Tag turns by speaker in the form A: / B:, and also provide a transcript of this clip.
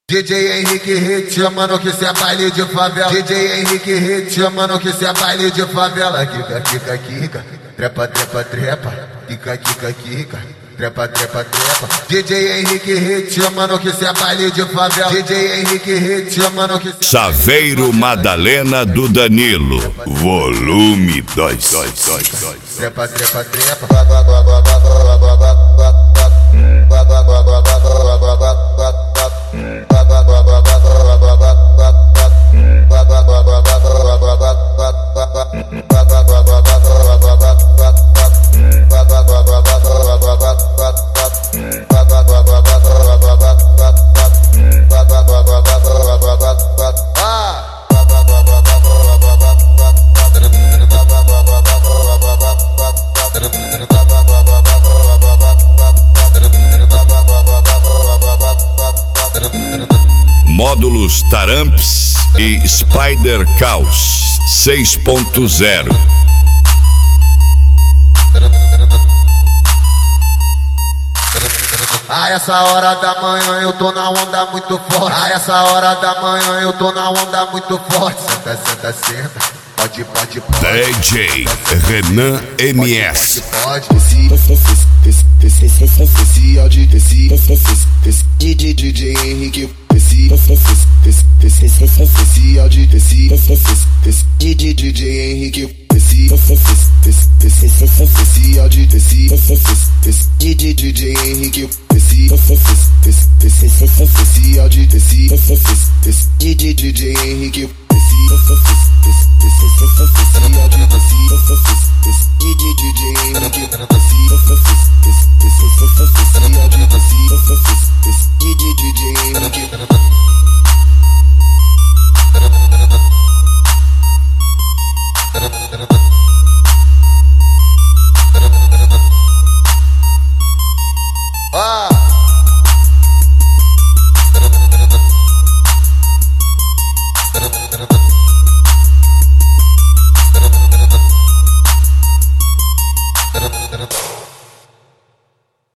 A: DJ Henrique Hit, mano, que cê é baile de favela. DJ Henrique Hit, mano, que cê é baile de favela. Kika, kika, kika, trepa, trepa, trepa. Kika, kika, kika, trepa, trepa, trepa. DJ Henrique Hit, mano, que cê é baile de favela. DJ Henrique Hit, mano, que cê...
B: Saveiro Madalena do Danilo, volume 2.
A: Trepa, trepa, trepa.
B: Módulos Taramps e Spider Caos 6.0.
A: A essa hora da manhã eu tô na onda muito forte. A essa hora da manhã eu tô na onda muito forte. Senta, senta, senta. Pode, pode, pode.
B: DJ Renan MS.
A: Pode,
C: DJ Henrique, esse áudio desse DJ Henrique, esse áudio desse DJ Henrique, esse áudio desse DJ Henrique,
A: DJ Henrique.